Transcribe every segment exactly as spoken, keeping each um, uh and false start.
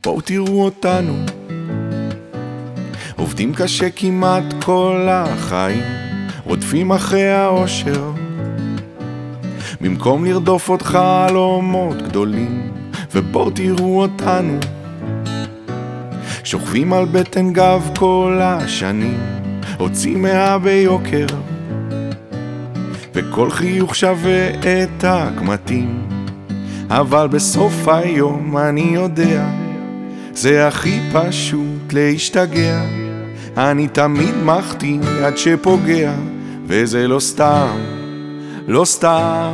בואו תראו אותנו, עובדים קשה כמעט כל החיים, רודפים אחרי האושר, במקום לרדוף עוד חלומות גדולים. ובואו תראו אותנו, שוכבים על בטן גב כל השנים, הוצאים מאה ביוקר, וכל חיוך שווה את הקמטים. אבל בסוף היום אני יודע, זה הכי פשוט להשתגע. אני תמיד מחטיא עד שפוגע, וזה לא סתם, לא סתם.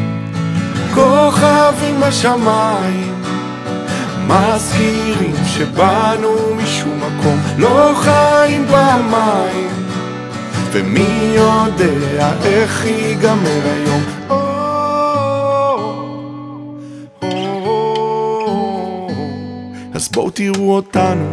כוכבים בשמיים מזכירים שבאנו משום מקום, לא חיים במים, ומי יודע איך ייגמר היום. אז בואו תראו אותנו,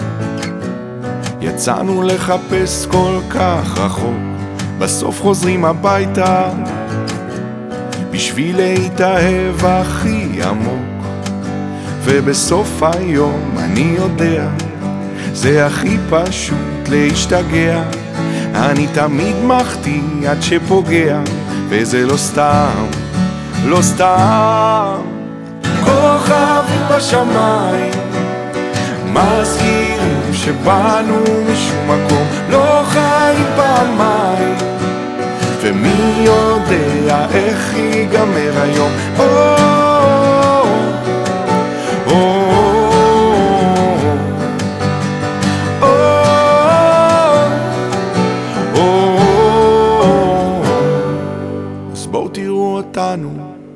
יצאנו לחפש כל כך רחוק, בסוף חוזרים הביתה בשביל להתאהב הכי עמוק. ובסוף היום אני יודע, זה הכי פשוט להשתגע. אני תמיד מחטיא עד שפוגע, וזה לא סתם, לא סתם. כוכבים בשמיים מזכירים שבאנו משום מקום, לא חיים פעמיים, ומי יודע איך ייגמר היום. או, או, או, או, אז בואו תראו אותנו,